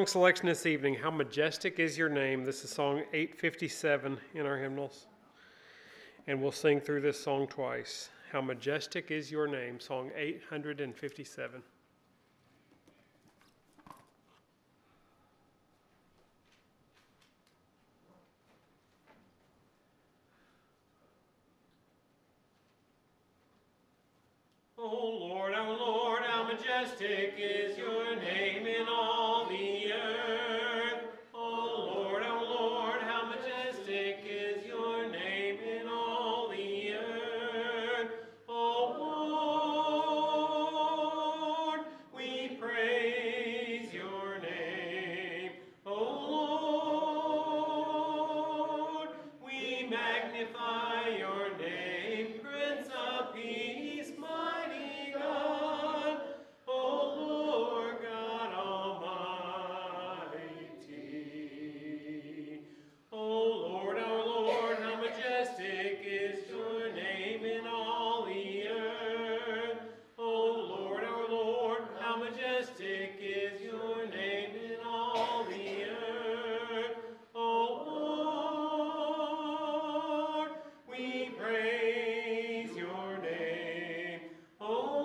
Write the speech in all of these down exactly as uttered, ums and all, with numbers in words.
selection this evening, How Majestic Is Your Name. This is song eight fifty-seven in our hymnals. And we'll sing through this song twice. How Majestic Is Your Name, song eight fifty-seven. O Lord, our Lord, how majestic is your name in all the earth. O Lord, our Lord, how majestic is your name in all the earth. O Lord, we praise your name. O Lord, we magnify your name, Prince of Peace, mighty God, O Lord God Almighty. O Lord, our Lord, how majestic is your name in all the earth. O Lord, our Lord, how majestic is your name in all the earth. O Lord, we praise your name. O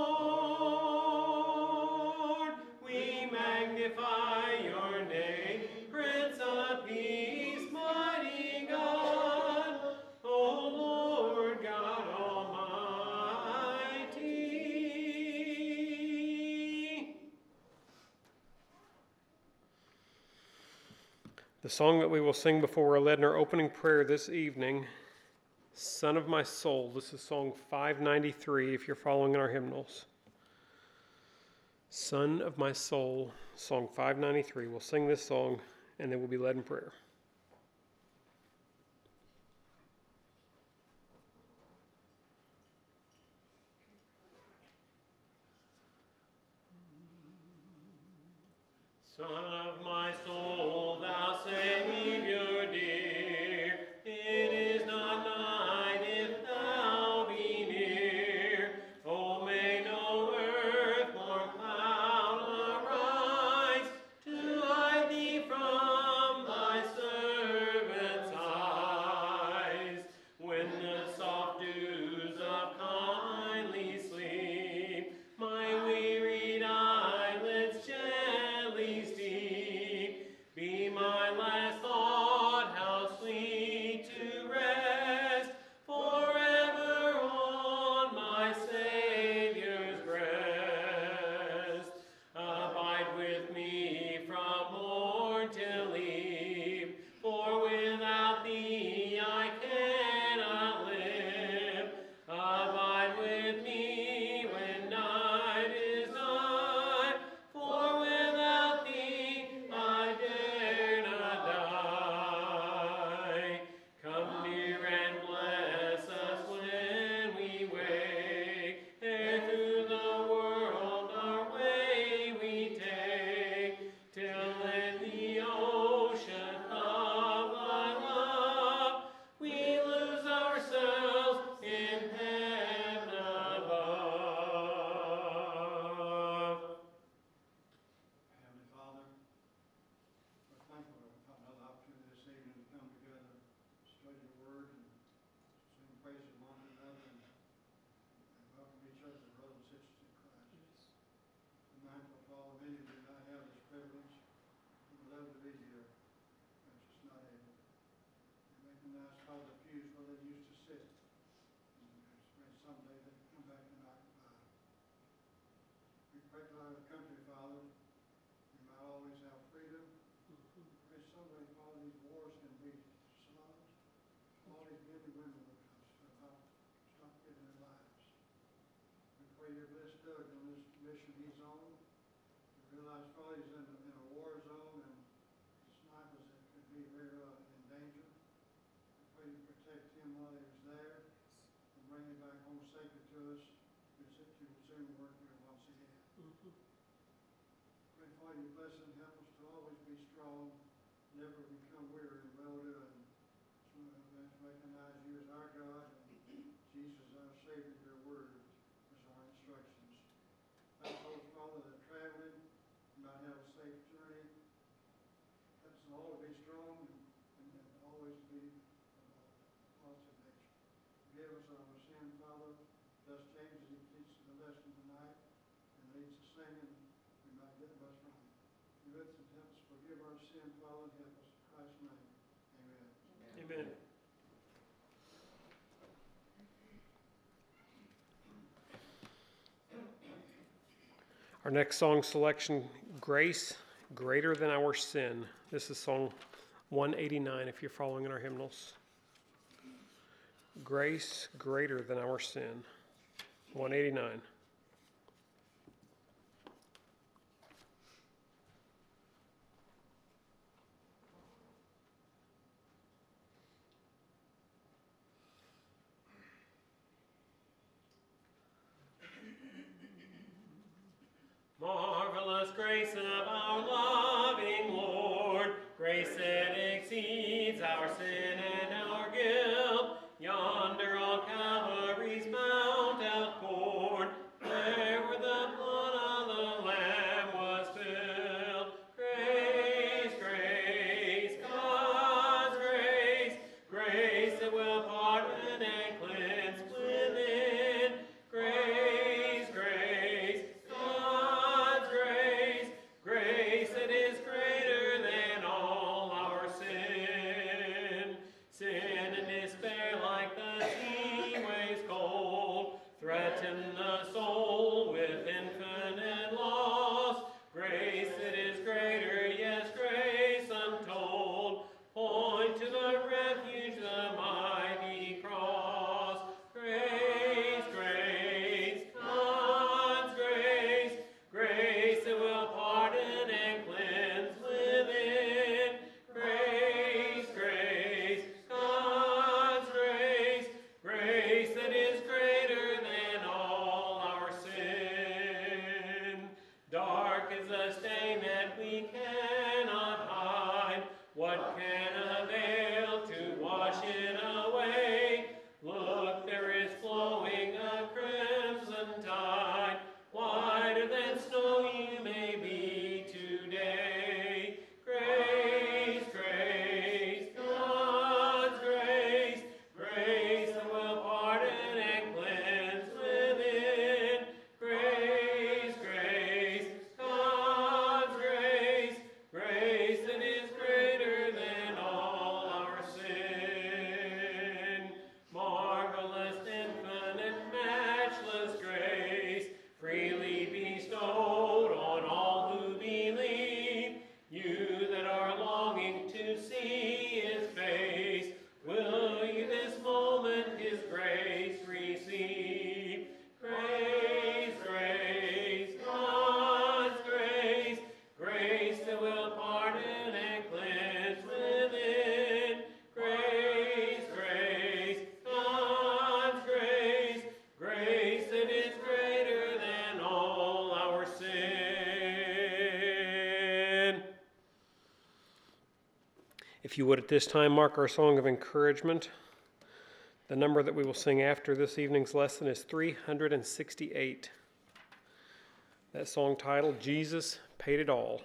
Lord, we magnify your name, Prince of Peace, mighty God, O Lord God Almighty. The song that we will sing before we're led in our opening prayer this evening, Son of My Soul. This is song five ninety-three if you're following in our hymnals. Son of My Soul, song five ninety-three. We'll sing this song and then we'll be led in prayer. Son of my soul, thou Savior dear, it is not night if thou be near. Oh, may no earth nor cloud arise to hide thee from thy servant's eyes. When the soft dews of kindly sleep my wearied eyelids gently steep, be my last thought how sweet to rest forever on my Savior's breast. Abide with me from morn till eve, for without thee I cannot live. Abide with me when night is nigh, for without thee I dare not die. Come near and bless us when we wake, ere through the world our way we take, till in the ocean of thy love we lose ourselves in heaven above. Heavenly Father, we're thankful for another opportunity this evening to come together, study your word, and sing praise to one another, and, and welcome each other as brothers and sisters in Christ. I'm mindful, Father, many do not have this privilege. We would love to be here, but just not able. And recognize, Father, the pews where they used to sit. And pray someday they can come back and occupy. We pray for our country, Father. We might always have freedom. Pray someday, Father, these wars can be solved. All these men and women will stop, stop giving their lives. We pray you bless Doug on this mission he's on. We realize, Father, he's in, in a war zone and snipers that could be very uh, in danger. We pray you protect him while he was there and bring him back home safely to us. Visit you soon work here once again. Pray, Father, you bless and help us to always be strong, never become weary in well-doing. So let's recognize you as our God and Jesus our Savior, your word as our instructions. Thank those, Father, that are traveling, might have a safe journey. us our sin, Father. Thus James, as he teaches the lesson tonight and leads the singing, we might get much from him. Be with us and help us forgive our sin, Father, and help us in Christ's name. Amen. Amen. Our next song selection, Grace Greater Than Our Sin. This is song one eighty-nine if you're following in our hymnals. Grace Greater Than Our Sin, one eighty-nine. Marvelous grace of our loving Lord, grace that exceeds our sin and our guilt. Yonder on Calvary's mount outpoured, there where the blood of the Lamb was spilled. Grace, grace, God's grace, grace that will pardon and cleanse within. Grace, grace, God's grace, grace that is greater than all our sin. Sin and despair like the sea waves cold threaten the soul with infinite loss. Grace that is greater, yes, grace untold, point to the refuge, the mighty cross. Grace, grace, God's grace, grace that will pardon and cleanse within. Grace, grace, God's grace, grace that is greater than all our sin. Dark is the stain that we cannot hide. What can avail to wash it away? Look, there is flowing a crimson tide. Whiter than snow you may be today. Grace, grace, God's grace, grace that will pardon and cleanse within. Grace, grace, God's grace, grace that is greater than all our sin. Marvelous, infinite, matchless grace, freely bestowed on all who believe. You that are longing to see His face, will you this moment His grace receive? Grace, grace, God's grace, grace that will pardon and cleanse within. Grace, grace, God's grace, grace that is greater than all our sin. If you would at this time mark our song of encouragement. The number that we will sing after this evening's lesson is three hundred sixty-eight. That song titled, Jesus Paid It All.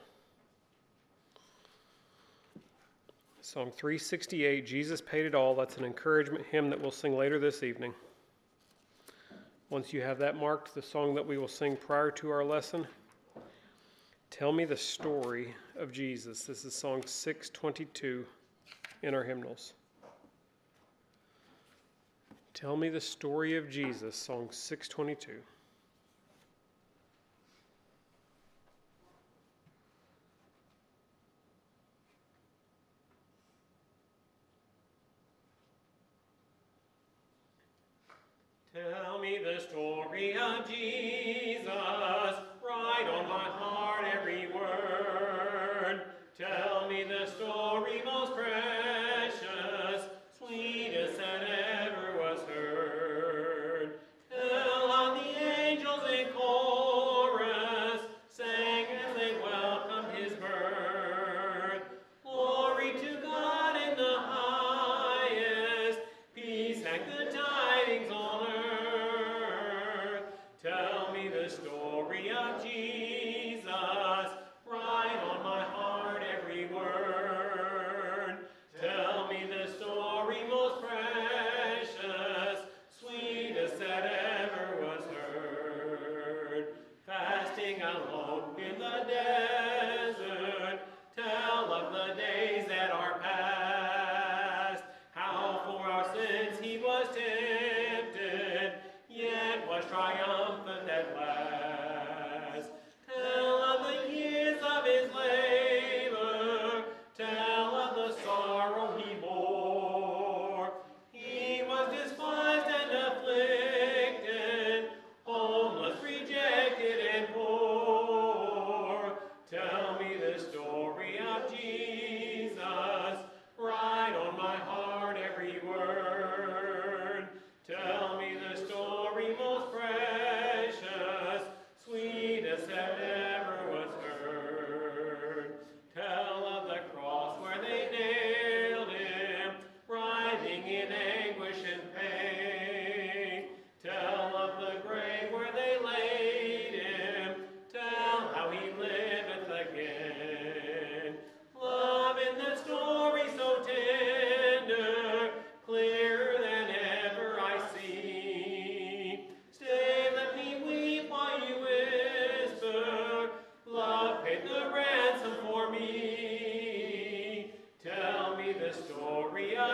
Song three sixty-eight, Jesus Paid It All. That's an encouragement hymn that we'll sing later this evening. Once you have that marked, the song that we will sing prior to our lesson, Tell Me the Story of Jesus. This is song six twenty-two in our hymnals. Tell Me the Story of Jesus, song six twenty-two. Tell me the story of Jesus, write on my heart every word. Tell me the story most precious, sweetest that ever was heard. Tell how the angels in chorus sang as they welcomed His birth. Glory to God in the highest, peace and good tidings on earth. Tell me the story of Jesus,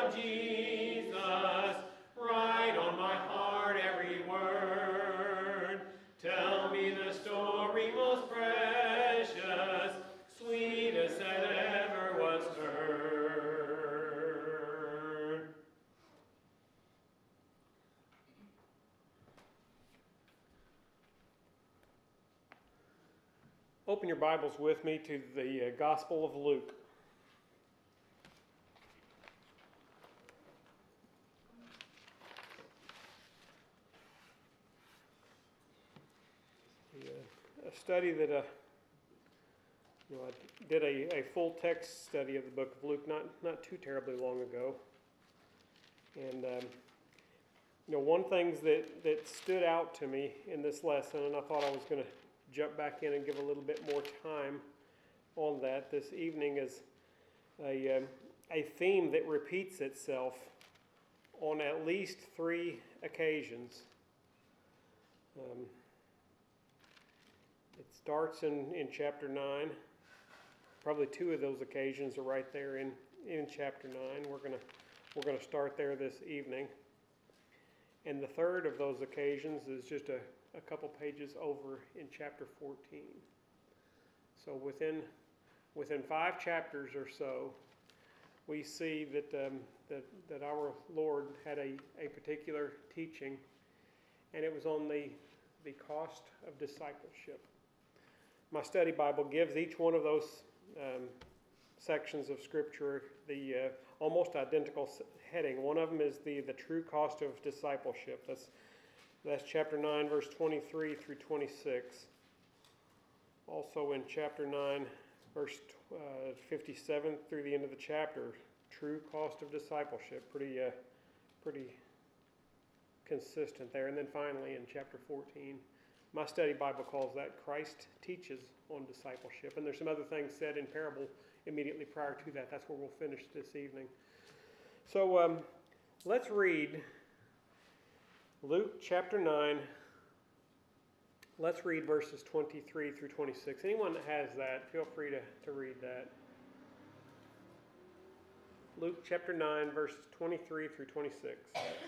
of Jesus, write on my heart every word. Tell me the story most precious, sweetest that ever was heard. Open your Bibles with me to the uh, Gospel of Luke. The, uh, a study that uh, you know, I did a, a full text study of the book of Luke not, not too terribly long ago. And um, you know, one thing that, that stood out to me in this lesson, and I thought I was going to jump back in and give a little bit more time on that this evening, is a, um, a theme that repeats itself on at least three occasions. Um, it starts in, in chapter nine. Probably two of those occasions are right there in, in chapter nine. We're gonna we're gonna start there this evening. And the third of those occasions is just a, a couple pages over in chapter fourteen. So within within five chapters or so, we see that um, that, that our Lord had a, a particular teaching, and it was on the the cost of discipleship. My study Bible gives each one of those um, sections of Scripture the uh, almost identical heading. One of them is the, the true cost of discipleship. That's that's chapter nine, verse twenty-three through twenty-six. Also in chapter nine, verse uh, fifty-seven through the end of the chapter, true cost of discipleship. Pretty, uh, pretty consistent there. And then finally in chapter fourteen, my study Bible calls that Christ teaches on discipleship. And there's some other things said in parable immediately prior to that. That's where we'll finish this evening. So um, let's read Luke chapter nine. Let's read verses twenty-three through twenty-six. Anyone that has that, feel free to, to read that. Luke chapter nine, verses twenty-three through twenty-six.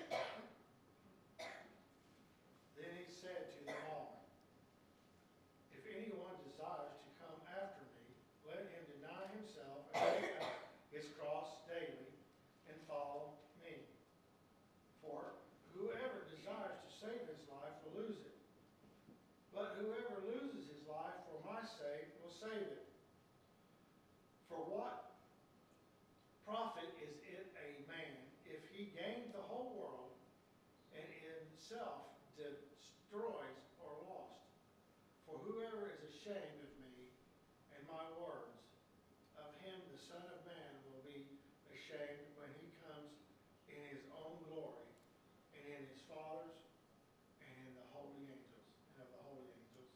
Then he said to them all, "If anyone desires to come after me, let him deny himself and take up his cross daily and follow me. For whoever desires to save his life will lose it. But whoever loses his life for my sake will save it. For what profit is it a man if he gains the whole world and in himself destroys or lost? For whoever is ashamed of me and my words, of him the Son of Man will be ashamed when he comes in his own glory and in his Father's and in the holy angels and of the holy angels."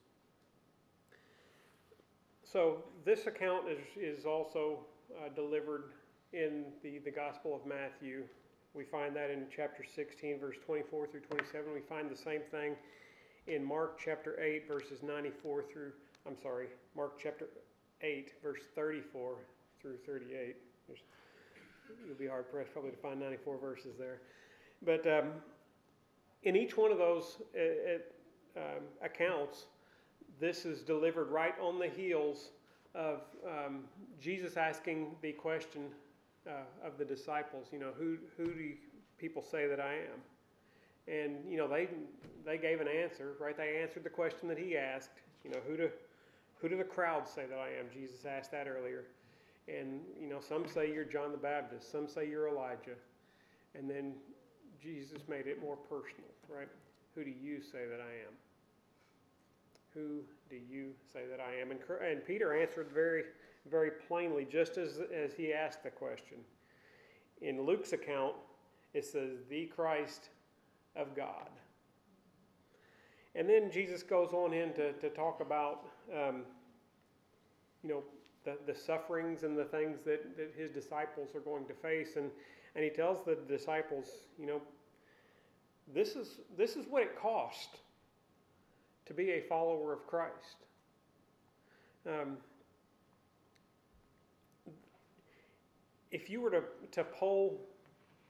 So this account is, is also uh, delivered in the, the Gospel of Matthew. We find that in chapter sixteen, verse twenty-four through twenty-seven. We find the same thing in Mark chapter eight, verses ninety-four through, I'm sorry, Mark chapter eight, verse thirty-four through thirty-eight. There's, you'll be hard pressed probably to find ninety-four verses there. But um, in each one of those uh, um, accounts, this is delivered right on the heels of um, Jesus asking the question uh, of the disciples, you know, who who do you, people say that I am? And, you know, they they gave an answer, right? They answered the question that he asked, you know, who do, who do the crowd say that I am? Jesus asked that earlier. And, you know, some say you're John the Baptist. Some say you're Elijah. And then Jesus made it more personal, right? Who do you say that I am? Who do you say that I am? And, and Peter answered very, very plainly, just as, as he asked the question. In Luke's account, it says, the Christ of God. And then Jesus goes on in to, to talk about, um, you know, the, the sufferings and the things that, that his disciples are going to face. And, and he tells the disciples, you know, this is, this is what it cost to be a follower of Christ. Um, if you were to, to poll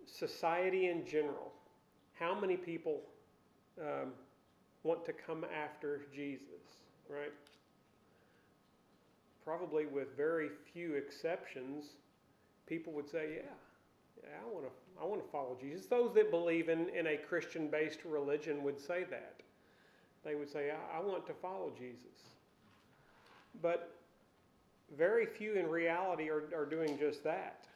society in general, how many people um, want to come after Jesus, right? Probably with very few exceptions, people would say, yeah, yeah I want to I want to follow Jesus. Those that believe in, in a Christian-based religion would say that. They would say, I, I want to follow Jesus. But very few in reality are, are doing just that.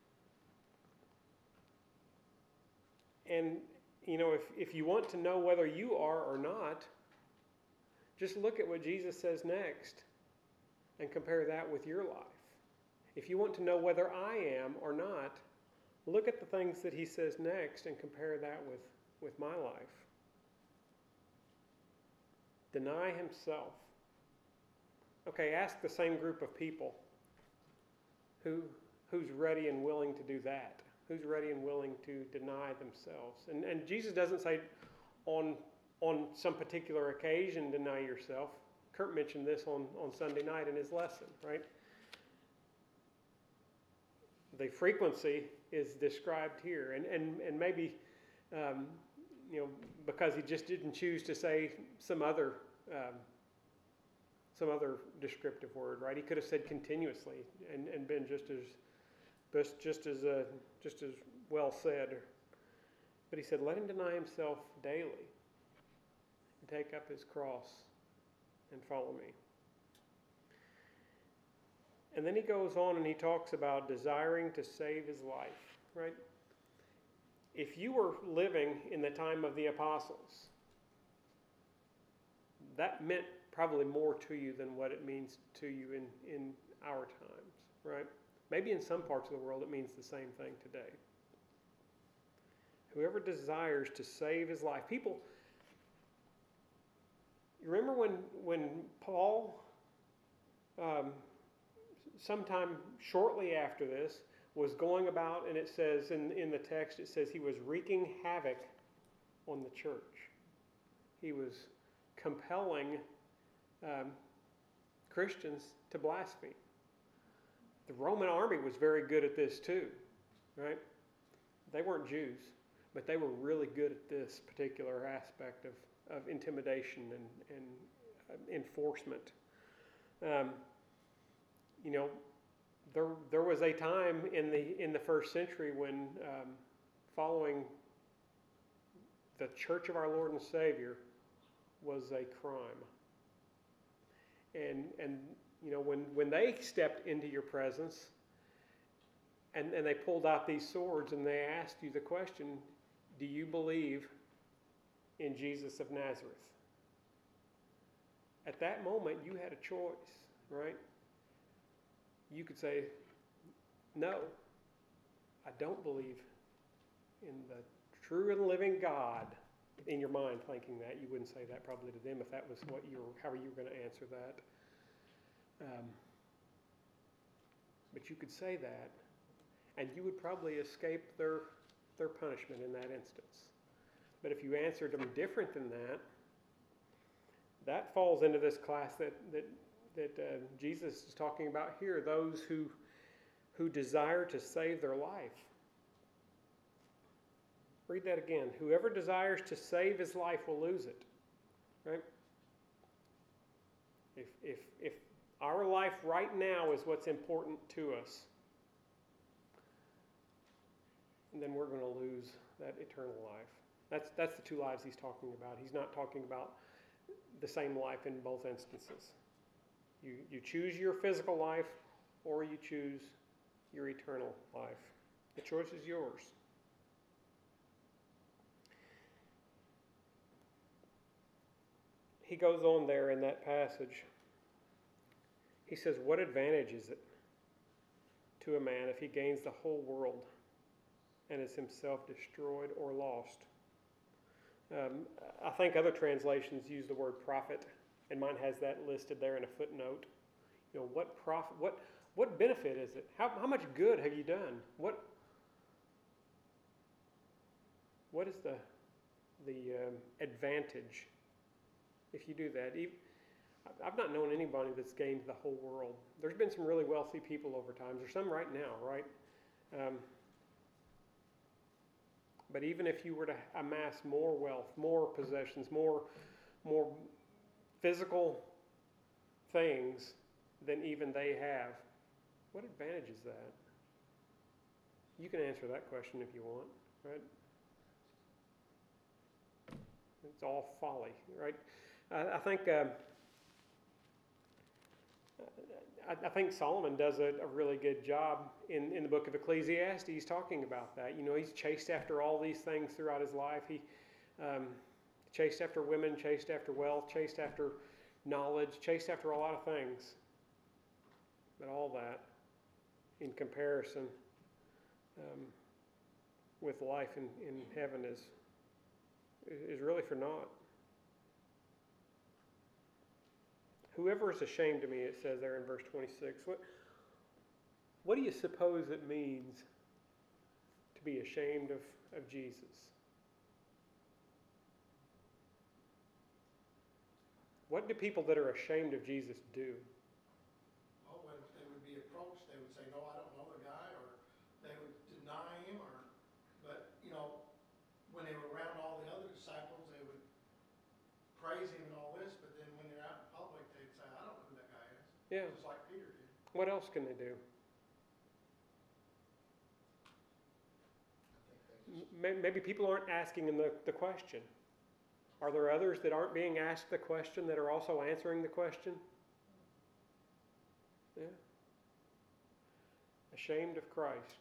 And, you know, if, if you want to know whether you are or not, just look at what Jesus says next and compare that with your life. If you want to know whether I am or not, look at the things that he says next and compare that with, with my life. Deny himself. Okay, ask the same group of people who who's ready and willing to do that. Who's ready and willing to deny themselves. And and Jesus doesn't say on on some particular occasion deny yourself. Kurt mentioned this on, on Sunday night in his lesson, right? The frequency is described here. And and, and maybe um, you know, because he just didn't choose to say some other um, some other descriptive word, right? He could have said continuously and, and been just as just just as uh, just as well said. But he said, let him deny himself daily and take up his cross and follow me. And then he goes on and he talks about desiring to save his life, right? If you were living in the time of the apostles, that meant probably more to you than what it means to you in, in our times, right? Maybe in some parts of the world it means the same thing today. Whoever desires to save his life. People, you remember when, when Paul, um, sometime shortly after this, was going about, and it says in, in the text, it says he was wreaking havoc on the church. He was compelling um, Christians to blaspheme. The Roman army was very good at this too, right? They weren't Jews, but they were really good at this particular aspect of, of intimidation and, and uh, enforcement. Um, you know, There, there was a time in the in the first century when um, following the Church of our Lord and Savior was a crime. And and you know when, when they stepped into your presence and, and they pulled out these swords and they asked you the question, do you believe in Jesus of Nazareth? At that moment you had a choice, right? You could say, no, I don't believe in the true and living God. In your mind thinking that, you wouldn't say that probably to them if that was what you were, how you were going to answer that. Um, but you could say that, and you would probably escape their, their punishment in that instance. But if you answered them different than that, that falls into this class that, that that uh, Jesus is talking about here, those who who desire to save their life. Read that again. Whoever desires to save his life will lose it. Right? If if if our life right now is what's important to us, then we're going to lose that eternal life. That's that's the two lives he's talking about. He's not talking about the same life in both instances. You, you choose your physical life or you choose your eternal life. The choice is yours. He goes on there in that passage. He says, what advantage is it to a man if he gains the whole world and is himself destroyed or lost? Um, I think other translations use the word profit. And mine has that listed there in a footnote. You know, what profit, what what benefit is it? How how much good have you done? What what is the the um, advantage if you do that? Even, I've not known anybody that's gained the whole world. There's been some really wealthy people over time. There's some right now, right? Um, But even if you were to amass more wealth, more possessions, more, more physical things than even they have, what advantage is that? You can answer that question if you want, right? It's all folly, right? I, I think uh, I, I think Solomon does a, a really good job in, in the book of Ecclesiastes talking about that. You know, he's chased after all these things throughout his life. He um, chased after women, chased after wealth, chased after knowledge, chased after a lot of things. But all that, in comparison um, with life in, in heaven, is is really for naught. Whoever is ashamed of me, it says there in verse twenty-six. What, what do you suppose it means to be ashamed of, of Jesus? What do people that are ashamed of Jesus do? Oh, when they would be approached, they would say, no, I don't know the guy, or they would deny him, or, but, you know, when they were around all the other disciples, they would praise him and all this, but then when they're out in public, they'd say, I don't know who that guy is. Yeah. Just like Peter did. What else can they do? I think they just, May- Maybe people aren't asking them the, the question. Are there others that aren't being asked the question that are also answering the question? Yeah. Ashamed of Christ.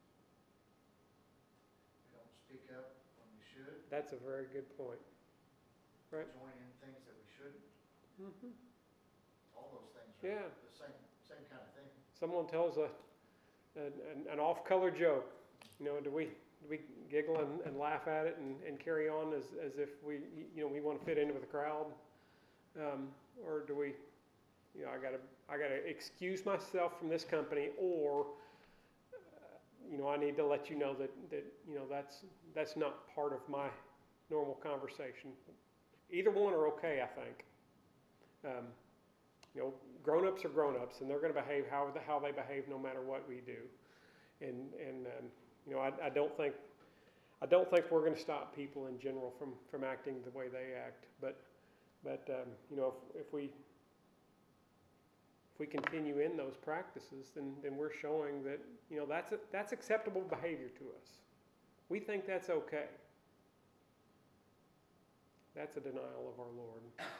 We don't speak up when we should, That's a very good point. Right. join in things that we shouldn't. Mm-hmm. All those things are Yeah. the same, same kind of thing. Someone tells a, a an, an off-color joke. You know, do we do we giggle and, and laugh at it and, and carry on as, as if we you know we want to fit into the crowd, um, or do we, you know, I gotta I gotta excuse myself from this company, or uh, you know I need to let you know that that you know that's that's not part of my normal conversation. Either one are okay, I think. Um, you know, grown-ups are grown-ups, and they're going to behave how the, how they behave no matter what we do. And and um, you know, I, I don't think I don't think we're going to stop people in general from, from acting the way they act. But but um, you know, if, if we if we continue in those practices, then then we're showing that you know that's a, that's acceptable behavior to us. We think that's okay. That's a denial of our Lord.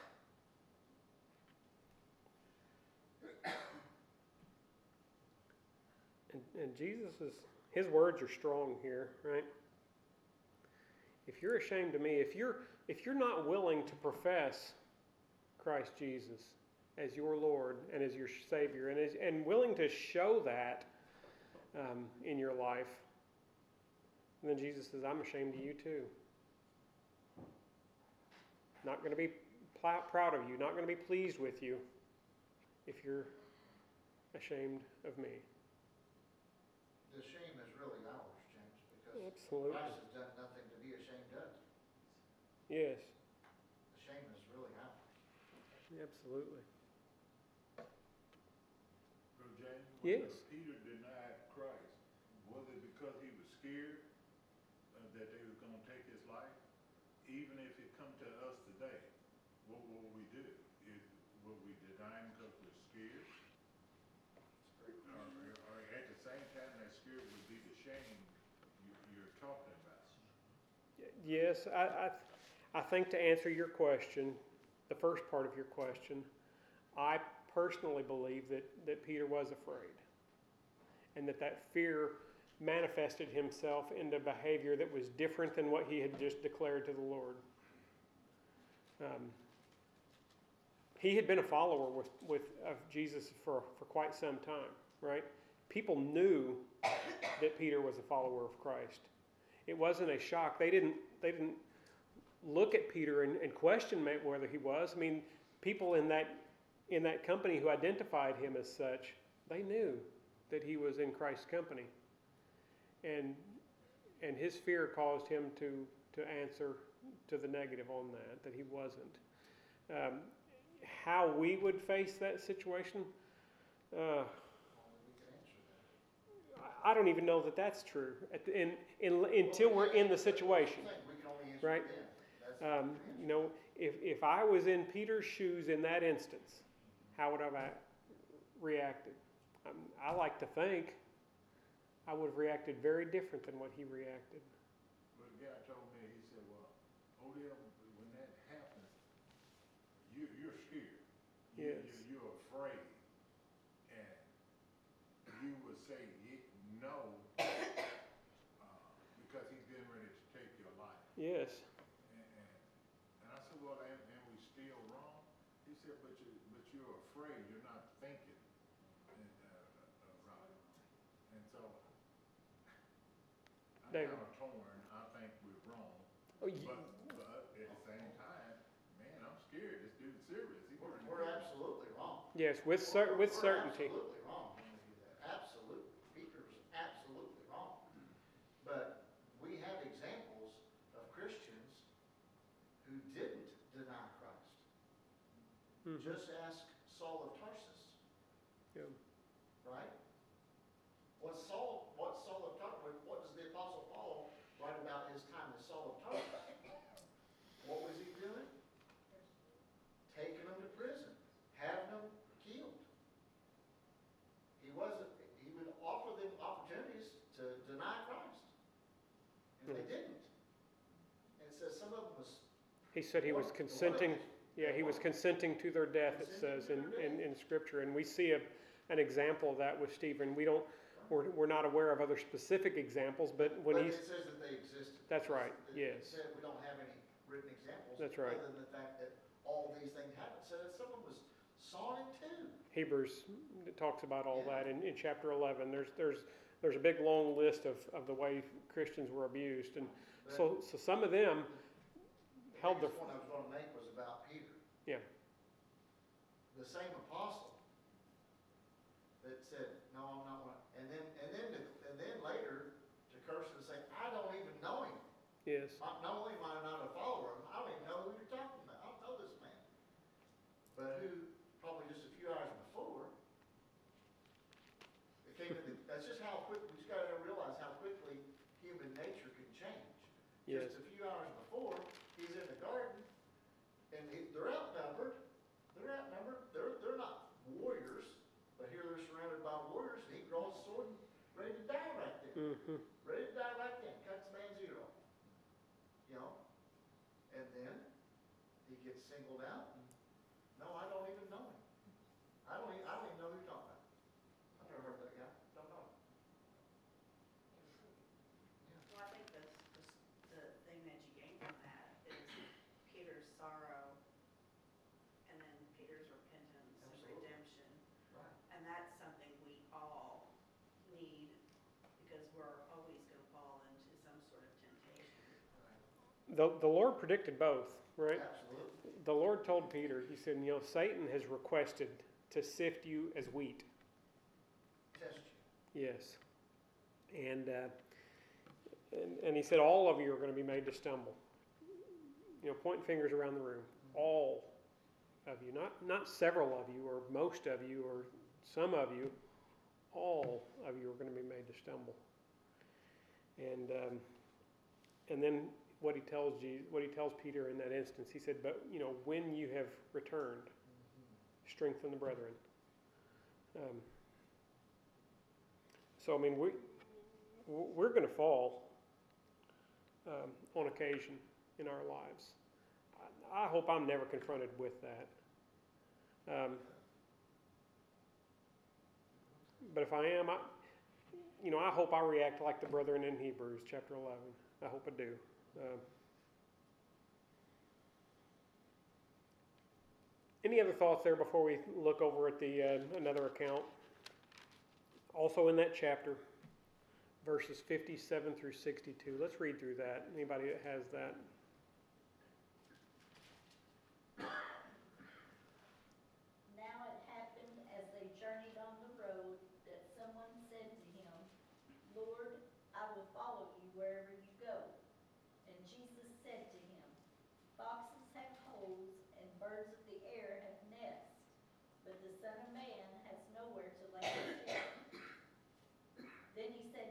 And, and Jesus is, his words are strong here, right? If you're ashamed of me, if you're if you're not willing to profess Christ Jesus as your Lord and as your Savior, and as, and willing to show that um, in your life, then Jesus says, I'm ashamed of you too. Not going to be pl- proud of you, not going to be pleased with you if you're ashamed of me. The shame is really ours, James, because Absolutely. Christ has done nothing to be ashamed of. Yes, The shame is really ours. absolutely. Brother James, Yes. when Peter denied Christ, was it because he was scared uh, that they was going to take his life? Even if it come to us today, what will we do? Is, will we deny him because we're scared? Or, or at the same time, that scared would be the shame you, you're talking about? Yes, I, I, I think to answer your question, the first part of your question, I personally believe that, that Peter was afraid. And that that fear manifested himself into behavior that was different than what he had just declared to the Lord. Um, he had been a follower with, with of Jesus for, for quite some time, right? People knew that Peter was a follower of Christ. It wasn't a shock. They didn't they didn't look at Peter and, and question whether he was. I mean, people in that in that company who identified him as such, they knew that he was in Christ's company. And and his fear caused him to, to answer to the negative on that, that he wasn't. Um, how we would face that situation, uh, Only we can answer that. I don't even know that that's true at the, in, in, until we're in the situation. We can only answer Right. then. That's the Um, answer. you know, if, if I was in Peter's shoes in that instance, how would I have reacted? Um, I like to think I would have reacted very different than what he reacted. But the guy told me, he said, well, Odell, when that happens, you, you're scared. You, Yes. you, you're afraid. And you would say ye- no, uh, because he's getting ready to take your life. Yes. And, and, and I said, well, and, and we still wrong? He said, but you, but you're afraid, you're not thinking and, uh, about it. And so, I'm David. kind of torn, I think we're wrong, Oh, ye- but, but at the same time, man, I'm scared, this dude's serious. He We're, gonna we're kill me. absolutely wrong. yes, with cer- with We're certainty. absolutely wrong when we do that. Absolutely. Peter's absolutely wrong. But we have examples of Christians who didn't deny Christ. Mhm. Just ask Saul of Tarsus, Yeah. right? What Saul, what Saul of Tarsus, what does the Apostle Paul write about his time as Saul of Tarsus? What was he doing? Taking them to prison, having them killed. He wasn't, he would offer them opportunities to deny Christ. And they didn't. And it says some of them was. He said he was One- consenting, one- yeah, he was consenting to their death, it says in, in, in Scripture. And we see a, an example of that with Stephen. We don't, we're, we're not aware of other specific examples, but when But he's, it says that they existed. That's right, It- it yes. said we don't have any written examples. That's right. Other than the fact that all these things happened. So that someone was sawn in two. Hebrews talks about all that in, in chapter eleven. There's, there's, there's a big long list of, of the way Christians were abused. And so, so some of them The held the, biggest point I was gonna make was about Peter. yeah, The same apostle that said, no, I'm not one. And then, and then, to- and then later to curse and say, I don't even know him. yes, Not not only am I not a follower of him, I don't even know who you're talking about. I don't know this man. But who, probably just a few hours before, it came in, that's just how quick, we just gotta realize how quickly human nature can change. yes, Just a few hours before, he's in the garden, and he, they're outnumbered. They're outnumbered. They're, they're not warriors, but here they're surrounded by warriors, and he draws a sword and ready to die right there. mm-hmm, Ready to die right then, cuts the man's ear off. You know? And then he gets singled out, and no, I don't even know him. I don't even, I don't even know who you're talking about. I've never heard that guy, don't know him. Well, I think the, the, the thing that you gain from that is Peter's sorrow and then Peter's repentance and Absolutely. redemption. Right. And that's something we all need because we're always gonna fall into some sort of temptation. the, the Lord predicted both, right? Absolutely. The Lord told Peter, he said, you know, Satan has requested to sift you as wheat. Test you. Yes. And, uh, and, and he said, all of you are going to be made to stumble. You know, pointing fingers around the room. All of you, not, not several of you or most of you or some of you, all of you are going to be made to stumble. And, um, and then what he tells Jesus, what he tells Peter in that instance, he said, but, you know, when you have returned, strengthen the brethren. Um, so, I mean, we, we're going to fall um, on occasion in our lives. I, I hope I'm never confronted with that. Um, but if I am, I, you know, I hope I react like the brethren in Hebrews chapter eleven. I hope I do. Um, any other thoughts there before we look over at the uh, another account? Also in that chapter, verses fifty-seven through sixty-two. Let's read through that. Anybody that has that? Now it happened as they journeyed on the road that someone said to him, Lord, I will follow you wherever you go. And Jesus said to him, Foxes have holes and birds of the air have nests, but the Son of Man has nowhere to lay his head. Then he said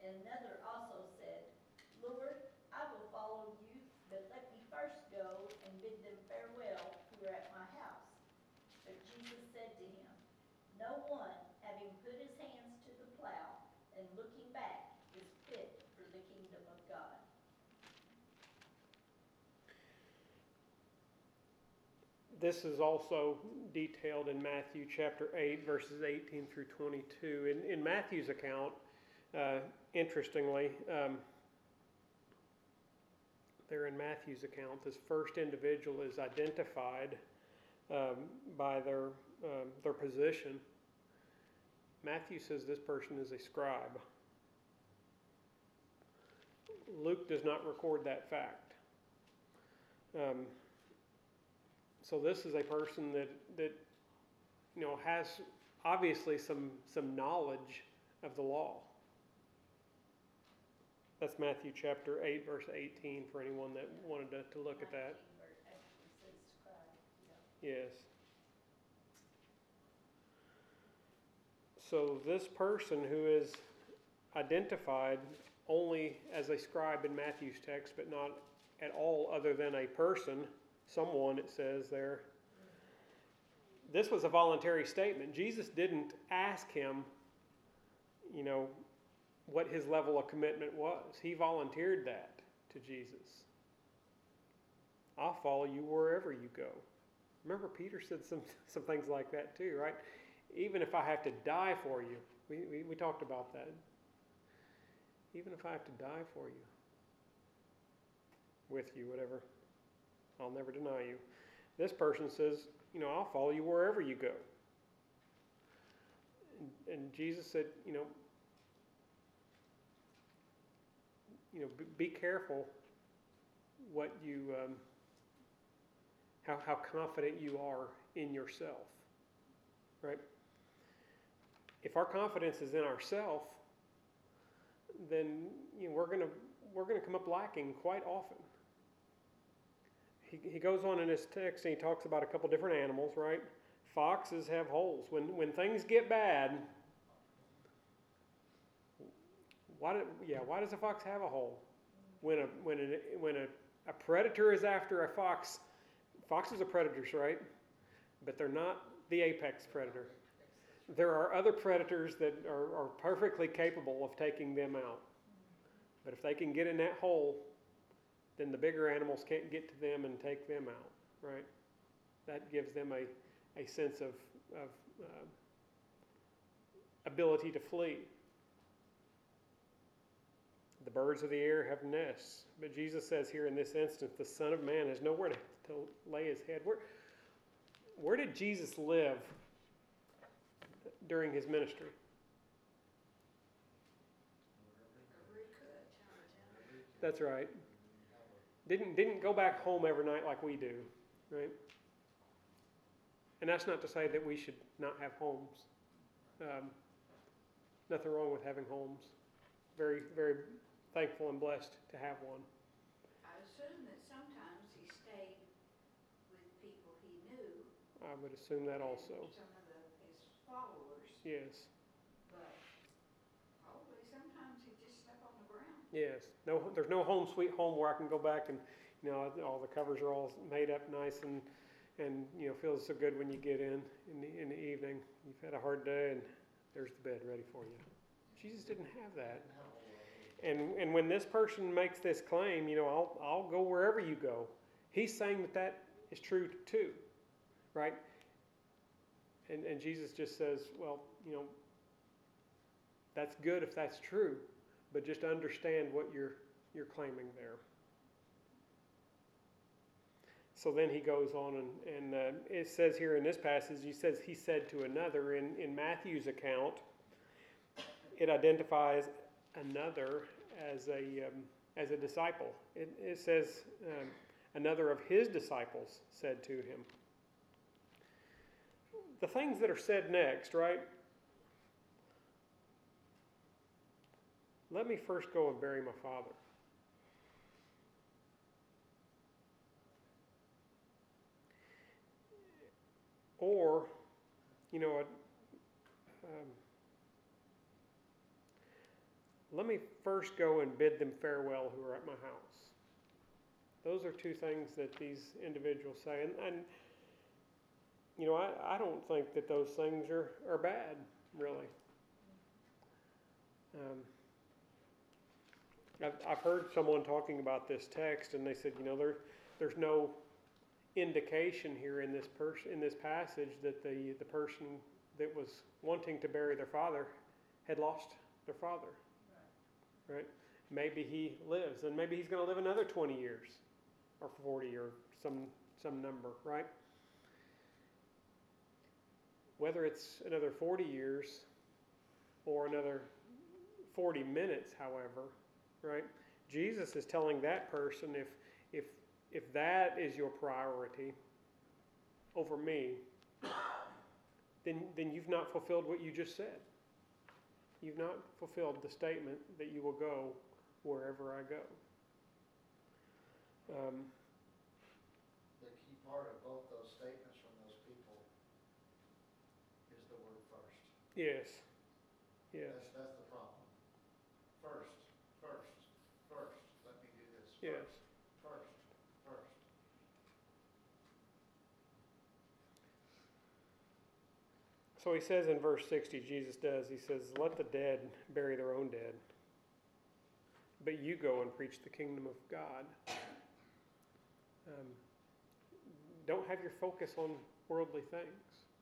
And another also said, Lord, I will follow you, but let me first go and bid them farewell who are at my house. But Jesus said to him, no one, having put his hands to the plow and looking back, is fit for the kingdom of God. This is also detailed in Matthew chapter eight, verses eighteen through twenty-two. In, in Matthew's account, uh, interestingly, um, there in Matthew's account, this first individual is identified um, by their, um, their position. Matthew says this person is a scribe. Luke does not record that fact. Um, So this is a person that, that you know, has obviously some, some knowledge of the law. That's Matthew chapter eight, verse eighteen, for anyone that wanted to, to look at that. nineteen, where it actually says scribe, yeah. Yes. So this person who is identified only as a scribe in Matthew's text, but not at all other than a person, someone, it says there. This was a voluntary statement. Jesus didn't ask him, you know, what his level of commitment was. He volunteered that to Jesus. I'll follow you wherever you go. Remember, Peter said some, some things like that too, right? Even if I have to die for you. We, we, we talked about that. Even if I have to die for you. With you, whatever. I'll never deny you. This person says, you know, I'll follow you wherever you go. And, and Jesus said, you know, you know, be, be careful what you, um, how how confident you are in yourself, right? If our confidence is in ourself, then you know, we're gonna we're gonna come up lacking quite often. He, he goes on in his text and he talks about a couple different animals, right? Foxes have holes. When when things get bad, why do, yeah, why does a fox have a hole? When a when a when a, a predator is after a fox, foxes are predators, right? But they're not the apex predator. There are other predators that are, are perfectly capable of taking them out. But if they can get in that hole, then the bigger animals can't get to them and take them out, right? That gives them a, a sense of, of uh, ability to flee. The birds of the air have nests. But Jesus says here in this instance, the Son of Man has nowhere to, to lay his head. Where, where did Jesus live during his ministry? That's right. Didn't didn't go back home every night like we do, right? And that's not to say that we should not have homes. Um, nothing wrong with having homes. Very, very thankful and blessed to have one. I assume that sometimes he stayed with people he knew. I would assume that also. Some of the, his followers, Yes. but probably sometimes he just slept on the ground. Yes. No, there's no home sweet home where I can go back and, you know, all the covers are all made up nice and, and you know, feels so good when you get in in the, in the evening. You've had a hard day and there's the bed ready for you. Jesus didn't have that. And and when this person makes this claim, you know, I'll I'll go wherever you go. He's saying that that is true too, right? And and Jesus just says, well, you know, that's good if that's true, but just understand what you're you're claiming there. So then he goes on and, and uh, it says here in this passage, he says he said to another. In, in Matthew's account, it identifies another as a um, as a disciple. It, it says um, another of his disciples said to him. The things that are said next, right? Let me first go and bury my father. Or, you know, um, let me first go and bid them farewell who are at my house. Those are two things that these individuals say. And, and you know, I, I don't think that those things are, are bad, really. Um, I've, I've heard someone talking about this text, and they said, you know, there, there's no indication here in this person in this passage that the, the person that was wanting to bury their father had lost their father. Right? Maybe he lives, and maybe he's going to live another twenty years, or forty, or some some number, right? Whether it's another forty years or another forty minutes, however, right? Jesus is telling that person, if if if that is your priority over me, then then you've not fulfilled what you just said. You've not fulfilled the statement that you will go wherever I go. Um, The key part of both those statements from those people is the word first. yes. Yes. That's, that's the problem. First, first, first, let me do this. Yes. First, first. So he says in verse sixty, Jesus does, he says, let the dead bury their own dead, but you go and preach the kingdom of God. Um, don't have your focus on worldly things.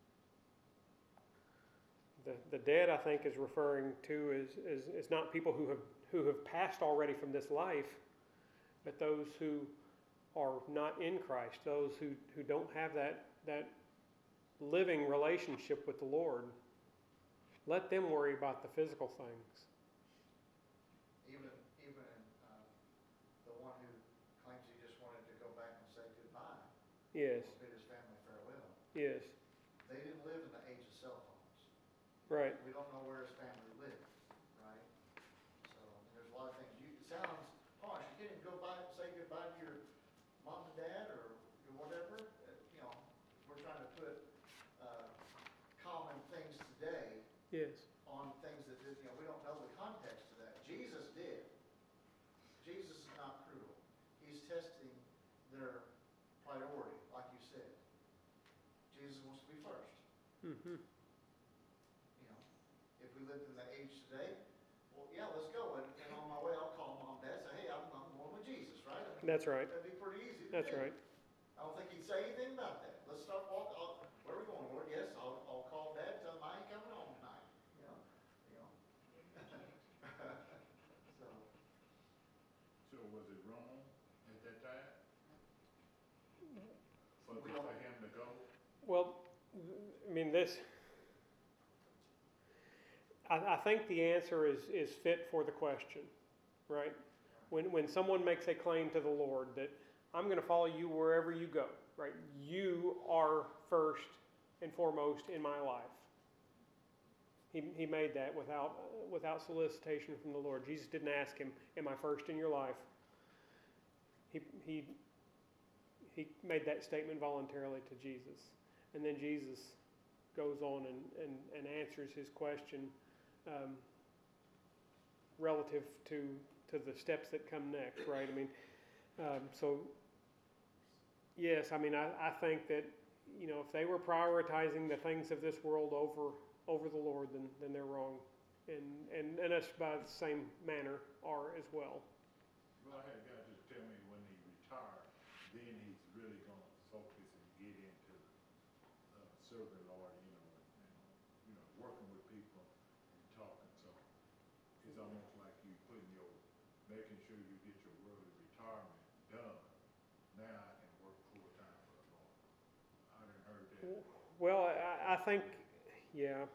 The, the dead, I think, is referring to is, is, is not people who have, who have passed already from this life, but those who are not in Christ, those who, who don't have that, that living relationship with the Lord. Let them worry about the physical things. Even, even uh, the one who claims he just wanted to go back and say goodbye, Yes, bid his family farewell. yes, They didn't live in the age of cell phones. right. We don't know where his family lived, right? So there's a lot of things. You, it sounds harsh. You can't even go by and say goodbye to your mom and dad or whatever. Uh, you know, we're trying to put uh, common things today Yes, on things that, you know, we don't know the context of that. Jesus did. Jesus is not cruel. He's testing their priority, like you said. Jesus wants to be first. mm-hmm. You know, if we lived in the age today, well, yeah, let's go. And, and on my way, I'll call mom and dad and say, hey, I'm, I'm going with Jesus, right? I mean, That's right. that'd be pretty easy to That's do. right. I don't think he'd say anything about that. Let's start walking. I'll, where are we going, Lord? Yes, I'll, I'll call dad, tell him I ain't coming home tonight. You know, you know. So, So was it wrong at that time? For, We for don't- him to go? Well, I mean, this, I, I think the answer is, is fit for the question, right? When, when someone makes a claim to the Lord that I'm going to follow you wherever you go, right? You are first and foremost in my life. He, he made that without, without solicitation from the Lord. Jesus didn't ask him, am I first in your life? He, he, he made that statement voluntarily to Jesus. And then Jesus goes on and, and, and answers his question um, relative to, to the steps that come next, right? I mean, um, so, yes, I mean, I, I think that, you know, if they were prioritizing the things of this world over over the Lord, then, then they're wrong. And, and, and us by the same manner are as well. Well, I had a guy just tell me when he retired, then he's really gonna focus and get into, uh, serving the Lord, you know, and, and, you know, working with people and talking, so it's almost like you putting your, making sure you get your early retirement done. Now I can work full-time for the Lord. I done heard that. Well, I, I think, yeah.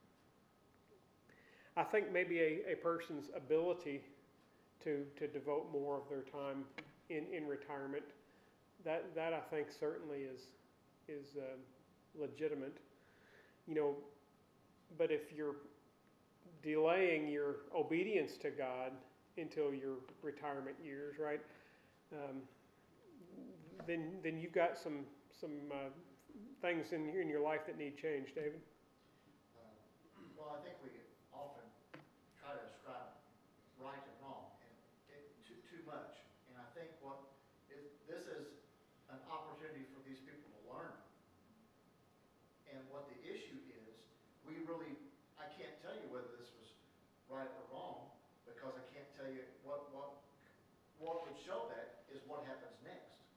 I think maybe a, a person's ability to, to devote more of their time in, in retirement, that, that I think certainly is, is uh, legitimate. You know, but if you're delaying your obedience to God until your retirement years, right, um, then, then you've got some, some uh, things in your, in your life that need change, David. uh, well, I think we often try to ascribe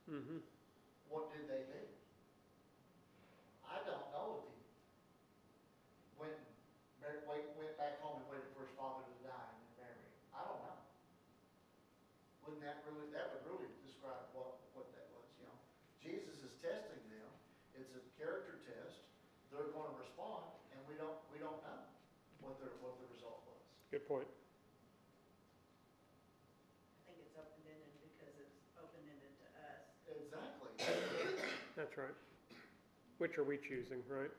Mm-hmm. What did they do? I don't know if he went, and wait, went back home and waited for his father to die and then marry him. I don't know. Wouldn't that really, that would really describe what, what that was, you know? Jesus is testing them. It's a character test. They're going to respond, and we don't, we don't know what their, what the result was. Good point. I think it's open-ended because it's open-ended to us. Exactly. That's right. Which are we choosing, right?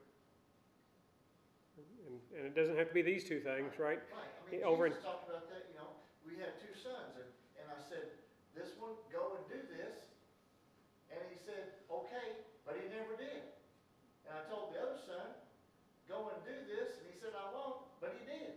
And, and it doesn't have to be these two things, right? Right, I mean, Over in- Jesus talked about that, you know, we had two sons, and, and I said, this one, go and do this, and he said, okay, but he never did. And I told the other son, go and do this, and he said, I won't, but he did.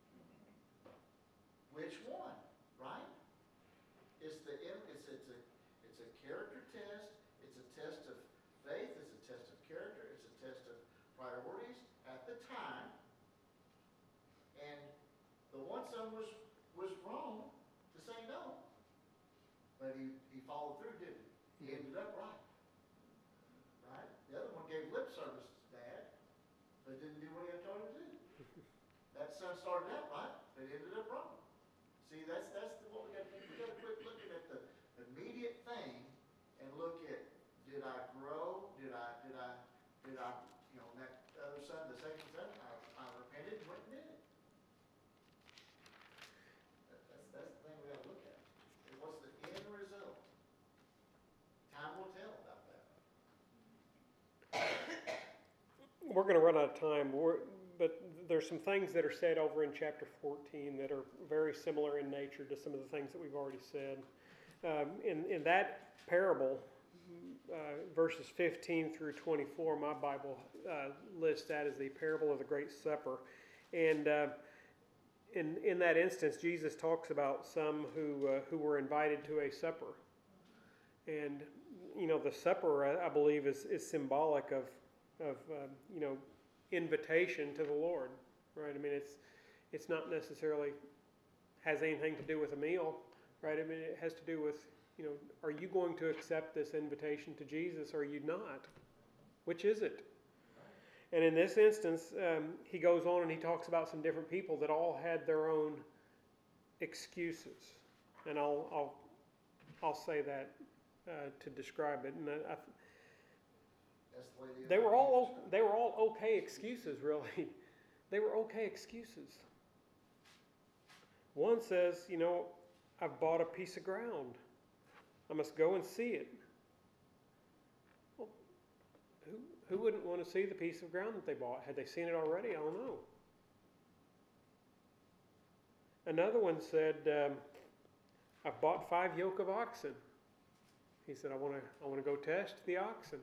Which one, right? It's the, it's, it's a, it's a character test, it's a test of faith, it's a test of character, it's a test of priorities at the time. And the one son was, was wrong to say no. But he, he followed through, didn't he? He ended up right. Right? The other one gave lip service to dad, but didn't do what he had told him to do. That son started out right, but ended up wrong. See, that's, that's the, what we got to do. We got to quit looking at the immediate thing and look at, did I grow? Did I, did I, did I, you know, that other son, the second son, I, I repented and went and did it. That, that's, that's the thing we got to look at. And what's the end result? Time will tell about that. We're going to run out of time, We're, but there's some things that are said over in chapter fourteen that are very similar in nature to some of the things that we've already said. Um, in, in that parable, uh, verses fifteen through twenty-four, my Bible uh, lists that as the parable of the Great Supper. And uh, in, in that instance, Jesus talks about some who, uh, who were invited to a supper. And, you know, the supper, I, I believe, is, is symbolic of, of uh, you know, invitation to the Lord, right? I mean, it's it's not necessarily has anything to do with a meal, right? I mean, it has to do with, you know, are you going to accept this invitation to Jesus or are you not? Which is it? And in this instance, um, he goes on and he talks about some different people that all had their own excuses, and I'll I'll I'll say that uh, to describe it. And I, I, That's the way the They were all Israelites they were all okay excuses, really. They were okay excuses. One says, you know, I've bought a piece of ground. I must go and see it. Well, who who wouldn't want to see the piece of ground that they bought? Had they seen it already? I don't know. Another one said, um, I've bought five yoke of oxen. He said, I want to I want to go test the oxen.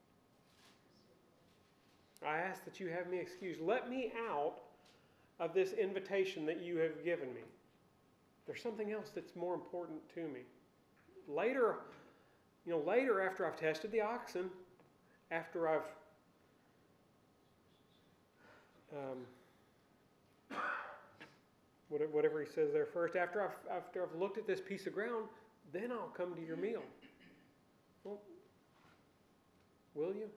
I ask that you have me excused. Let me out of this invitation that you have given me. There's something else that's more important to me. Later, you know, later after I've tested the oxen, after I've um, whatever he says there first, after I've after I've looked at this piece of ground, then I'll come to your meal. Well, will you?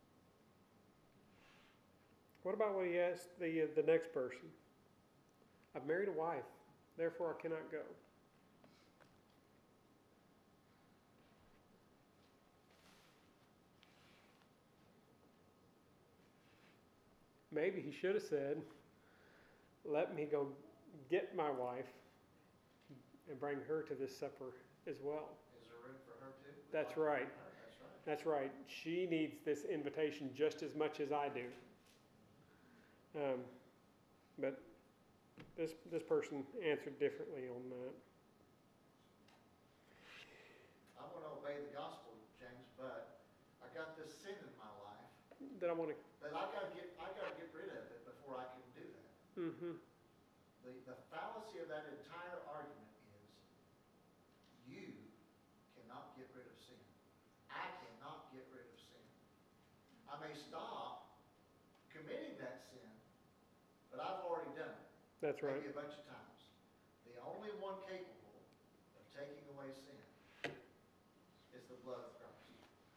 What about what he asked the, uh, the next person? I've married a wife, therefore I cannot go. Maybe he should have said, let me go get my wife and bring her to this supper as well. Is there room for her too? That's right. That's right. That's right. She needs this invitation just as much as I do. Um, but this this person answered differently on that. I want to obey the gospel, James, but I got this sin in my life That I want to. that I got to get. I got to get rid of it before I can do that. Mm-hmm. The the fallacy of that entire argument is you cannot get rid of sin. I cannot get rid of sin. I may stop committing that sin, but I've already done it. That's right. Maybe a bunch of times. The only one capable of taking away sin is the blood of Christ.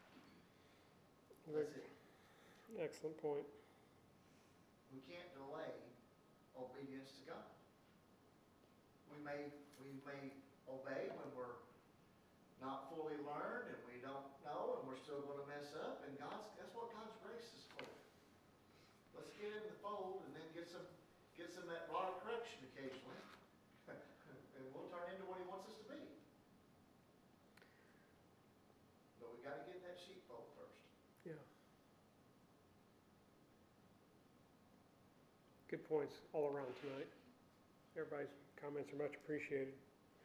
Very- That's it. Excellent point. We can't delay obedience to God. We may, we may obey when we're not fully learned and we don't know and we're still going to mess up, and God's, that's what God's grace is for. Let's get in the fold and then get some, get some that rod of correction occasionally, and we'll turn into what He wants us to be. But we got to get in that sheepfold first. Yeah. Good points all around tonight. Everybody's comments are much appreciated.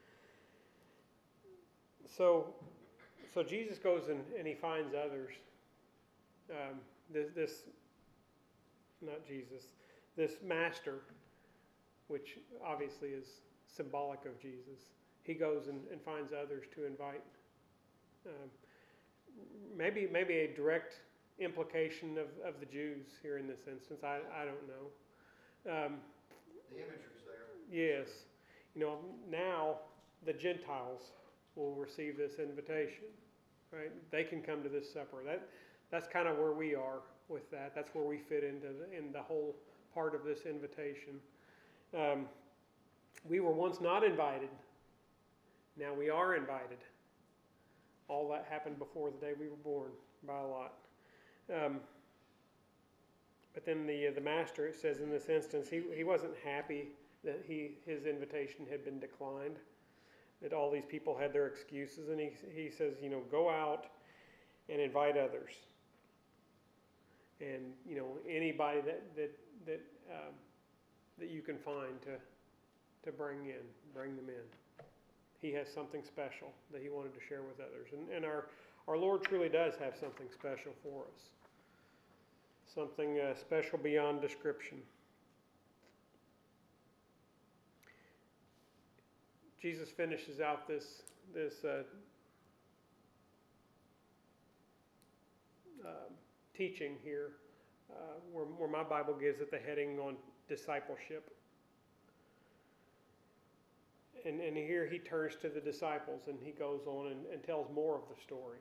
So, so Jesus goes and, and he finds others. Um, this, this, not Jesus, this master, which obviously is symbolic of Jesus. He goes and, and finds others to invite. Um, maybe, maybe a direct implication of, of the Jews here in this instance. I, I don't know. Um, The imagery's there. yes. You know, now the Gentiles will receive this invitation, right? They can come to this supper. That, that's kind of where we are with that. That's where we fit into the, in the whole part of this invitation. Um, we were once not invited. Now we are invited. All that happened before the day we were born by a lot. Um, but then the uh, the master, it says in this instance, he, he wasn't happy that he his invitation had been declined, that all these people had their excuses, and he he says, you know, go out and invite others, and you know anybody that that that um, that you can find to to bring in, bring them in. He has something special that he wanted to share with others, and and our our Lord truly does have something special for us, something uh, special beyond description. Jesus finishes out this this uh, uh, teaching here, uh, where, where my Bible gives it the heading on discipleship. And, and here he turns to the disciples and he goes on and, and tells more of the story.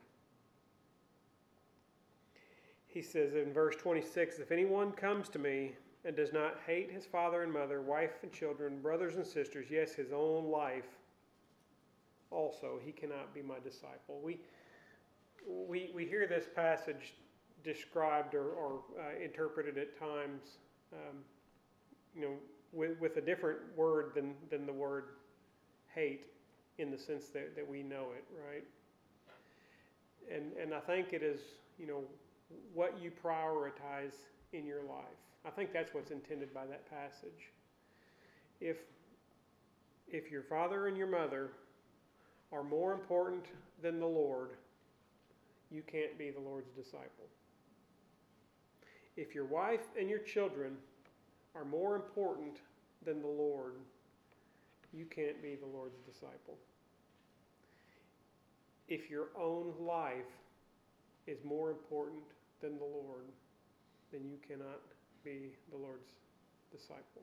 He says in verse twenty-six, if anyone comes to me and does not hate his father and mother, wife and children, brothers and sisters, yes, his own life also, he cannot be my disciple. We we we hear this passage described or, or uh, interpreted at times, um, you know, with, with a different word than, than the word hate, in the sense that, that we know it, right? And and I think it is, you know, what you prioritize in your life. I think that's what's intended by that passage. If if your father and your mother are more important than the Lord, you can't be the Lord's disciple. If your wife and your children are more important than the Lord, you can't be the Lord's disciple. If your own life is more important than the Lord, then you cannot be the Lord's disciple.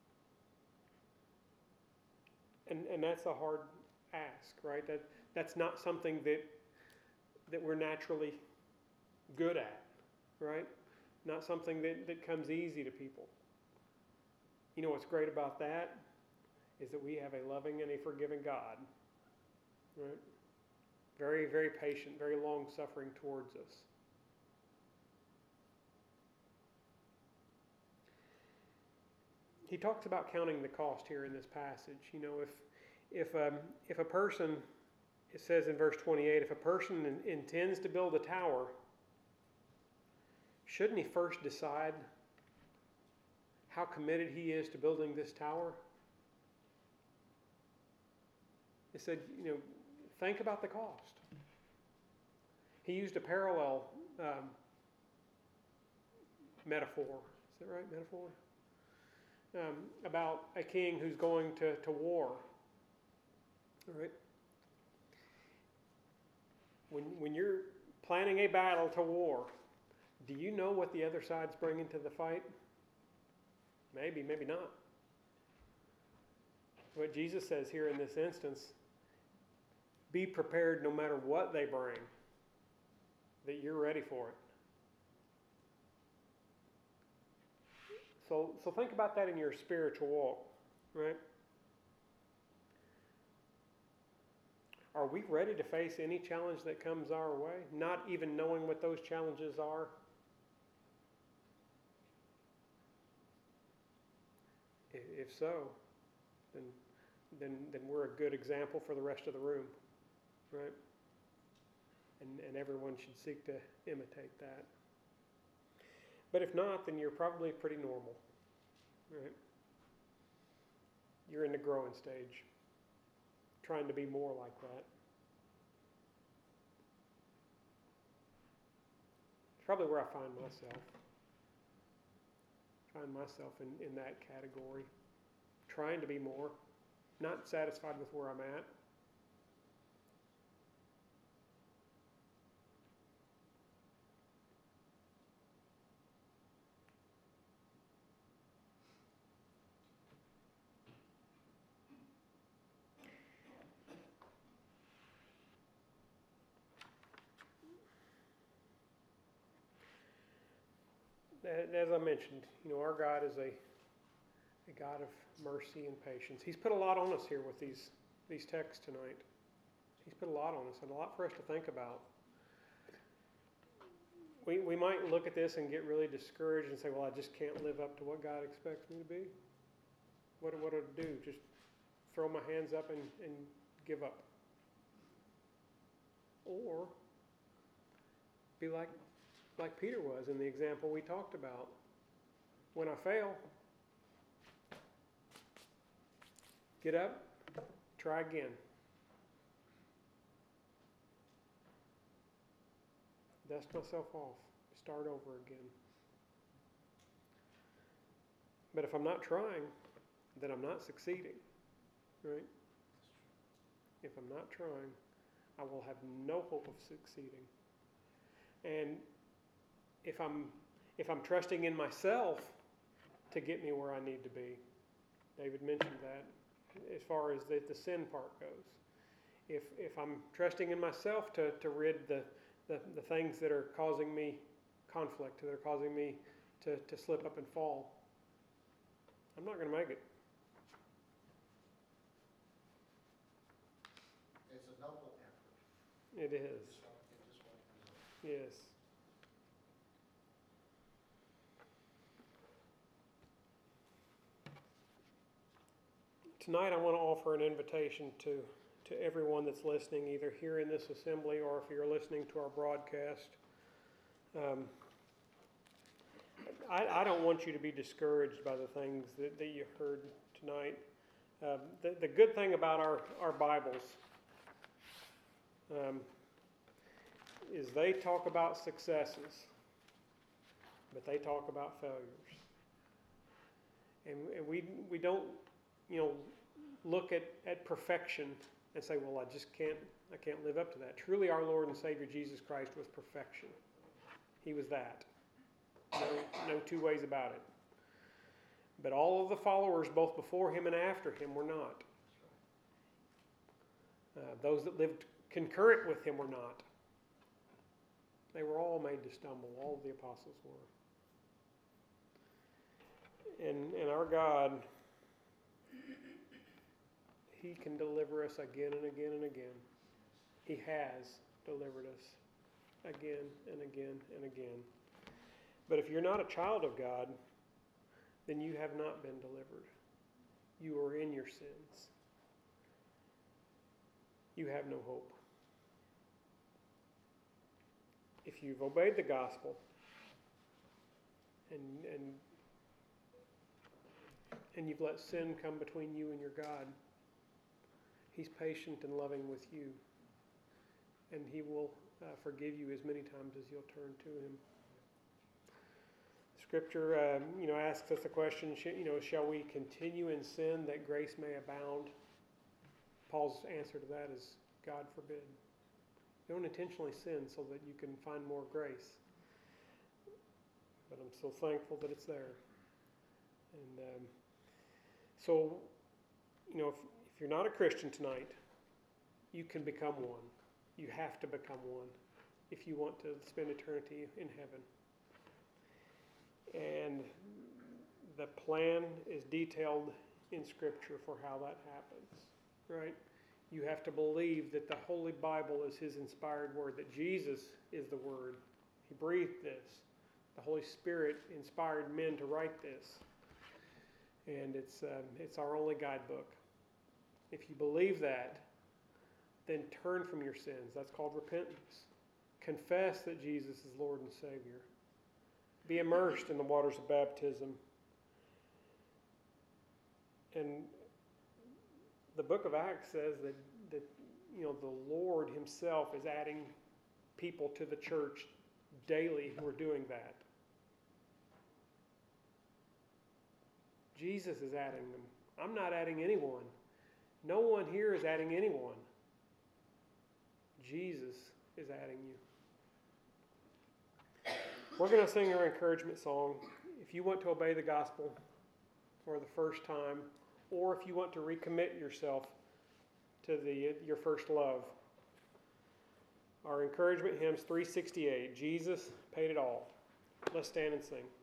And and that's a hard ask, right? That that's not something that that we're naturally good at, right? Not something that, that comes easy to people. You know what's great about that is that we have a loving and a forgiving God, right? Very, very patient, very long-suffering towards us. He talks about counting the cost here in this passage. You know, if if um, if a person, it says in verse twenty-eight, if a person in, intends to build a tower, shouldn't he first decide how committed he is to building this tower? He said, you know, think about the cost. He used a parallel um, metaphor. Is that right, metaphor? Um, about a king who's going to, to war. All right? When, when you're planning a battle to war, do you know what the other side's bringing to the fight? Maybe, maybe not. What Jesus says here in this instance, be prepared no matter what they bring, that you're ready for it. So, so think about that in your spiritual walk, right? Are we ready to face any challenge that comes our way, not even knowing what those challenges are? If so, then, then, then we're a good example for the rest of the room, right? And, and everyone should seek to imitate that. But if not, then you're probably pretty normal, right? You're in the growing stage, trying to be more like that. It's probably where I find myself. Find myself in, in that category. Trying to be more. Not satisfied with where I'm at. As I mentioned, you know, our God is a, a God of mercy and patience. He's put a lot on us here with these, these texts tonight. He's put a lot on us and a lot for us to think about. We, we might look at this and get really discouraged and say, well, I just can't live up to what God expects me to be. What, what do I do? Just throw my hands up and, and give up. Or be like like Peter was in the example we talked about. When I fail, get up, try again. Dust myself off, start over again. But if I'm not trying, then I'm not succeeding, right? If I'm not trying, I will have no hope of succeeding. And if I'm if I'm trusting in myself to get me where I need to be, David mentioned that as far as the, the sin part goes. If if I'm trusting in myself to, to rid the, the, the things that are causing me conflict, that are causing me to, to slip up and fall, I'm not going to make it. It's a noble effort. It is. Just like, it just won't result. Yes. Tonight I want to offer an invitation to, to everyone that's listening, either here in this assembly or if you're listening to our broadcast. Um, I, I don't want you to be discouraged by the things that, that you heard tonight. Um, the, the good thing about our, our Bibles um, is they talk about successes, but they talk about failures. And, and we we don't, you know, look at, at perfection and say, well, I just can't, I can't live up to that. Truly, our Lord and Savior Jesus Christ was perfection. He was that. No, no two ways about it. But all of the followers, both before him and after him, were not. Uh, those that lived concurrent with him were not. They were all made to stumble. All of the apostles were. And, and our God, he can deliver us again and again and again. He has delivered us again and again and again. But if you're not a child of God, then you have not been delivered. You are in your sins. You have no hope. If you've obeyed the gospel and and and you've let sin come between you and your God, he's patient and loving with you, and he will uh, forgive you as many times as you'll turn to him. Scripture, um, you know, asks us the question, sh- you know, shall we continue in sin that grace may abound? Paul's answer to that is, God forbid. Don't intentionally sin so that you can find more grace. But I'm so thankful that it's there. And um, so, you know, if, if you're not a Christian tonight, you can become one. You have to become one if you want to spend eternity in heaven. And the plan is detailed in Scripture for how that happens, right? You have to believe that the Holy Bible is His inspired word, that Jesus is the Word. He breathed this. The Holy Spirit inspired men to write this. And it's, um, it's our only guidebook. If you believe that, then turn from your sins. That's called repentance. Confess that Jesus is Lord and Savior. Be immersed in the waters of baptism. And the book of Acts says that, that you know, the Lord Himself is adding people to the church daily who are doing that. Jesus is adding them. I'm not adding anyone. No one here is adding anyone. Jesus is adding you. We're going to sing our encouragement song. If you want to obey the gospel for the first time, or if you want to recommit yourself to the your first love, our encouragement hymn is three sixty-eight. Jesus paid it all. Let's stand and sing.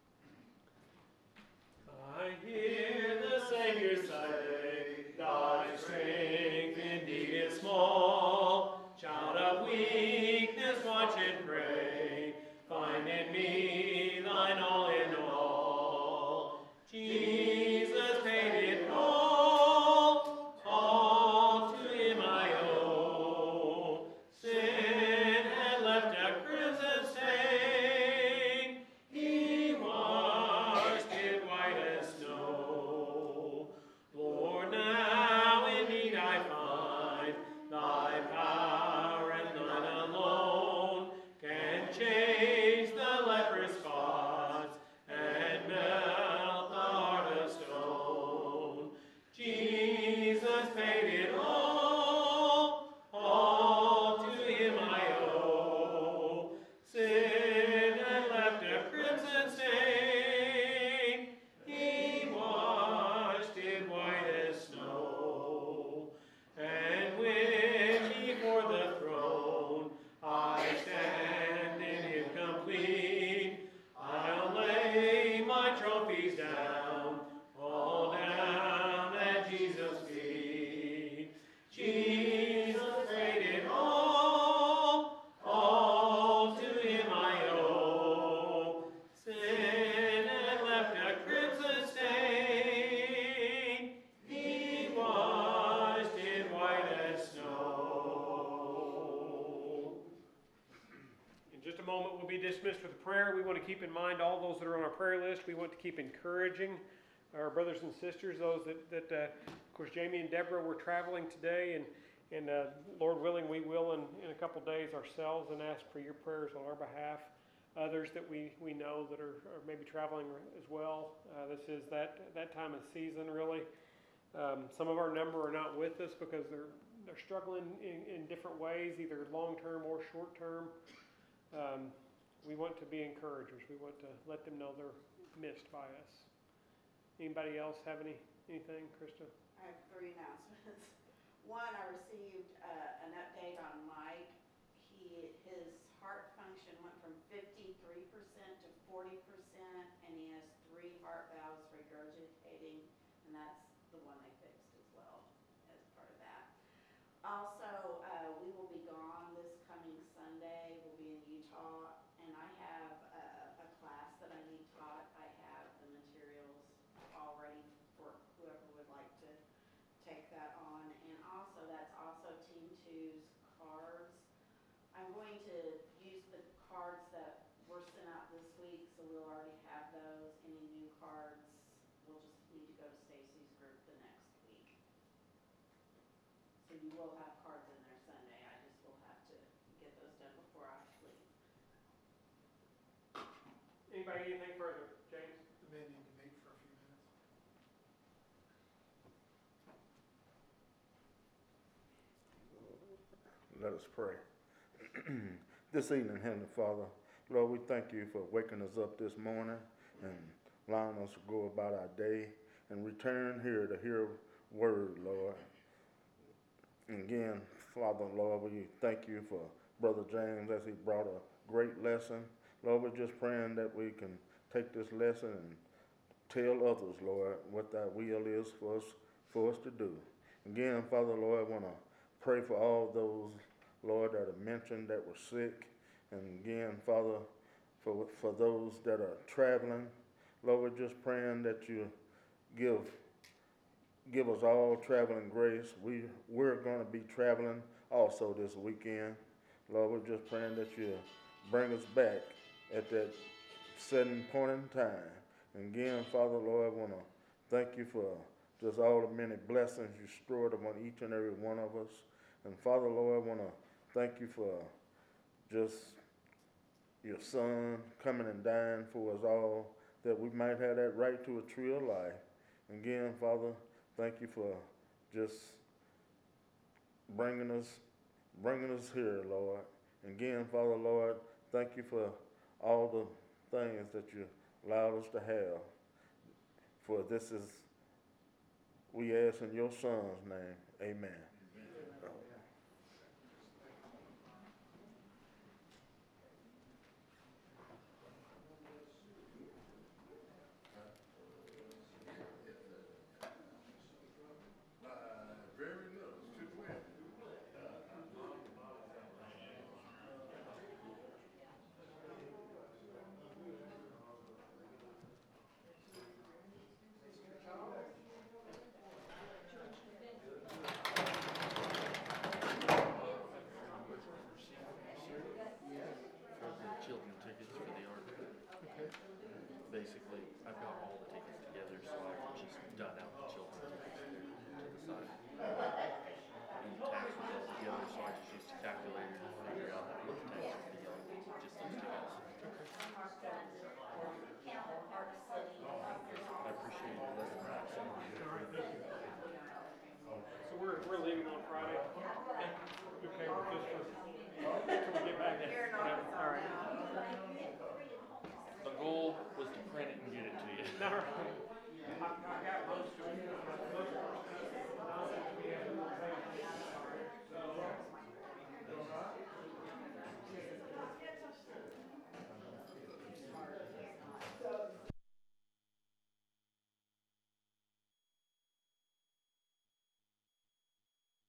I hear the Savior say, thy strength indeed is small. Child of weakness, watch and pray. Find in me thine all in all. Jesus paid it all. All to Him I owe. Sin had left a crimson stain. He washed it white as snow. Lord, now in need I find thy power, and thine alone can change the leper's spots and melt the heart of stone. Jesus paid it all, all to Him I owe. Sin had left a crimson stain. He washed it white as snow. And when before the throne I stand in Him complete, I'll lay my trophies down, all down at Jesus' feet. Jesus paid it all, all to Him I owe. Sin had left a crimson stain. He washed it white as snow. In just a moment, we'll be dismissed with a prayer. We want to keep in mind all those that are on our prayer list. We want to keep encouraging our brothers and sisters, those that, that uh, of course, Jamie and Deborah were traveling today, and, and uh, Lord willing, we will in, in a couple days ourselves, and ask for your prayers on our behalf. Others that we, we know that are, are maybe traveling as well. Uh, this is that, that time of season, really. Um, some of our number are not with us because they're, they're struggling in, in different ways, either long-term or short-term. Um, we want to be encouragers. We want to let them know they're missed by us. Anybody else have any anything, Krista? I have three announcements. One, I received uh, an update on Mike. He, his heart function went from fifty-three percent to forty percent, and he has three heart valves regurgitating, and that's the one they fixed as well as part of that. Also, uh, we will be gone this coming Sunday. We'll be in Utah, and I have a, a class that I need taught. I have the materials already for whoever would like to take that on. And also, that's also Team Two's cards. I'm going to use the cards that were sent out this week, so we'll already have those. Any new cards, we'll just need to go to Stacy's group the next week. So you will have cards in there Sunday. I just will have to get those done before I leave. Anybody, anything further? James? The men need to meet for a few minutes. Let us pray. This evening, Heavenly Father, Lord, we thank you for waking us up this morning and allowing us to go about our day and return here to hear word, Lord. And again, Father, Lord, we thank you for Brother James as he brought a great lesson. Lord, we're just praying that we can take this lesson and tell others, Lord, what thy will is for us, for us to do. Again, Father, Lord, I want to pray for all those, Lord, that are mentioned that were sick. And again, Father, for, for those that are traveling, Lord, we're just praying that you give give us all traveling grace. We, we're going to be traveling also this weekend. Lord, we're just praying that you bring us back at that certain point in time. And again, Father, Lord, I want to thank you for just all the many blessings you stored upon each and every one of us. And Father, Lord, I want to thank you for just your Son coming and dying for us all, that we might have that right to a tree of life. Again, Father, thank you for just bringing us, bringing us here, Lord. Again, Father, Lord, thank you for all the things that you allowed us to have. For this is, we ask in your Son's name, amen. Basically, I've got all the tickets together, so I can just dot out the children tickets there to the side. And the tax was all together, so I just used a calculator to figure out what the tax would be on just those tickets. I appreciate the lesson. So we're, we're leaving on Friday. Okay, we're just for, till we get back. Whatever. All right. The goal was to print it and get it to you. All right.